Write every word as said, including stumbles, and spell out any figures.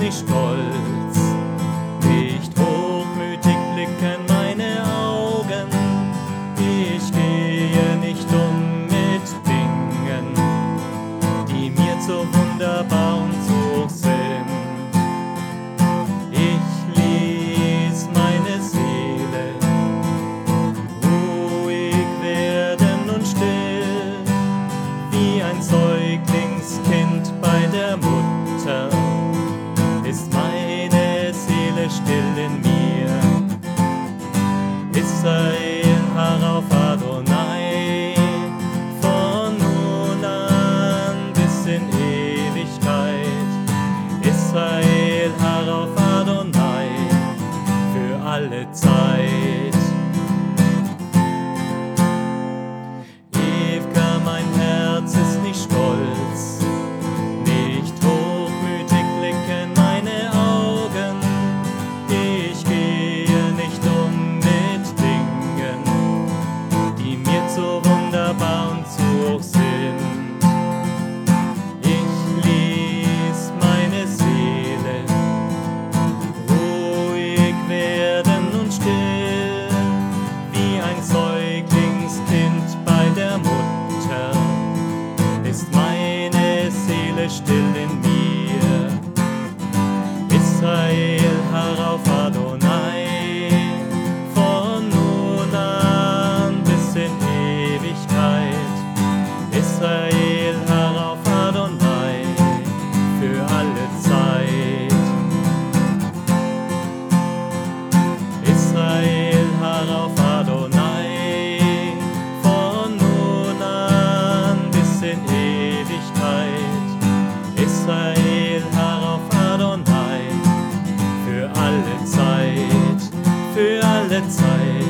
nicht stolz, nicht hochmütig blicken meine Augen. Ich gehe nicht um mit Dingen, die mir so wunderbar und so hoch sind. Ich ließ meine Seele ruhig werden und still, wie ein Säuglingskind bei der Mutter, ist meine Seele still in mir. Israel, Harauf Adonai, von nun an bis in Ewigkeit. Israel, Harauf Adonai, für alle Zeit. Ewka, mein Herz ist nicht stolz, nicht hochmütig blicken meine Augen. Ich gehe nicht um mit Dingen, die mir so wunderbar und zu hoch sind. Ich ließ meine Seele ruhig werden und still, wie ein Säuglingskind bei der Mutter, ist meine Seele still in mir. Israel, Harauf Adonai, von nun an bis in Ewigkeit. Israel, Harauf Adonai, für alle Zeit. Israel, Harauf Adonai, von nun an bis in Ewigkeit. Israel, Harauf Adonai, für alle Zeit, für alle Zeit.